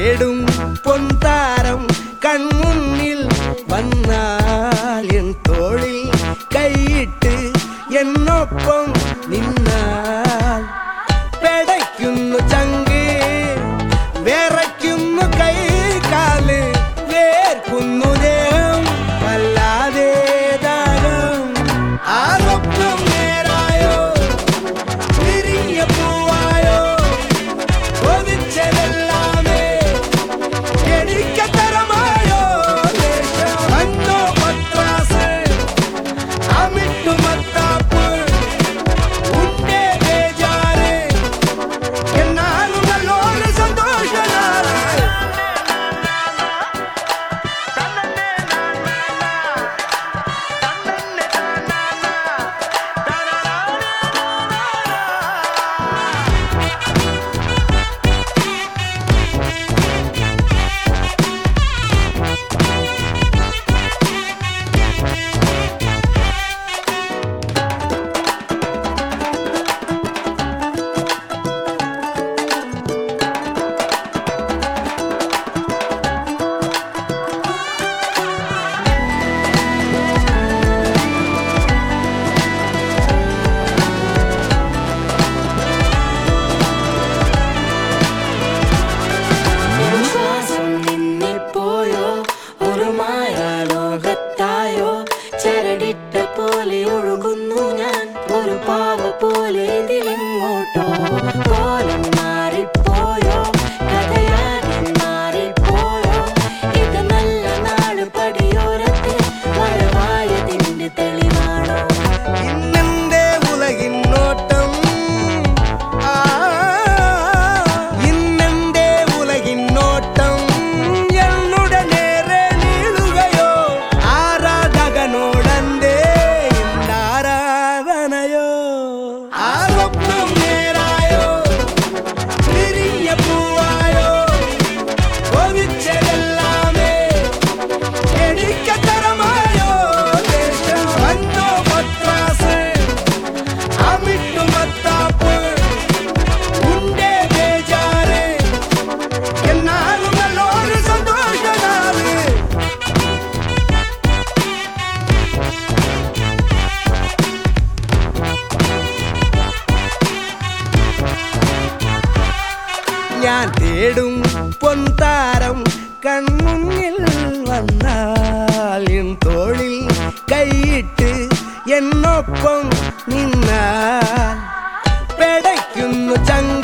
തേടും പൊൻതാരം കൺമുന്നിൽ വന്നാൽ എൻ തോളിൽ കൈയിട്ട് എന്നൊപ്പം നിന്നാൽ പെടയ്ക്കുന്നു ചങ്ക് വിറയ്ക്കുന്നു കൈ കാല് വേർക്കുന്നു ദേഹം വല്ലാതെ ദാഹം ആരൊപ്പം നേരായോ വിരിഞ്ഞ പൂവായോ ഒതിച്ചതെല്ലാമേ എനിക്കത്തരമായോ അന്നോ പത്രാസ് അമിട്ടു മത്താപ്പ് ഉണ്ടേ ബേജാറ് എന്നാലും നല്ലോരു സന്തോഷനാണ് പോലെ ഒഴുകുന്നു ഞാൻ ഒരു പാവ പോലെ ഇതിലെങ്ങോട്ടോ കോലം മാറിപ്പോയോ കഥയാകെ മാറിപ്പോയോ ഇത് നല്ല നാട് പടിയോരത്തെ മഴവായതിന്റെ തെളിവാണോ ഇന്നെന്റെ ഉലകിന്നോട്ടം ഇന്നെന്റെ ഉലകിന്നോട്ടം എന്നുടെ നേരെ നീളുകയോ ആരാധകനോടന്റെ ആരാധനയോ ആരൊപ്പം നേരായോ വിരിഞ്ഞ പൂവായോ ഒതിച്ചതെല്ലാമേ എനിക്കത്തരമായോ ദേശം വന്നോ പത്രാസ് അമിട്ടു മത്താപ്പ് ഉണ്ടേ ബേജാറ് എന്നാലും നല്ലോരു സന്തോഷനാണ് ഞാൻ തേടും പൊൻതാരം കൺമുന്നിൽ വന്നാൽ എൻ തോളിൽ കൈയിട്ട് എന്നൊപ്പം നിന്നാൽ പെടയ്ക്കുന്നു ചങ്ങ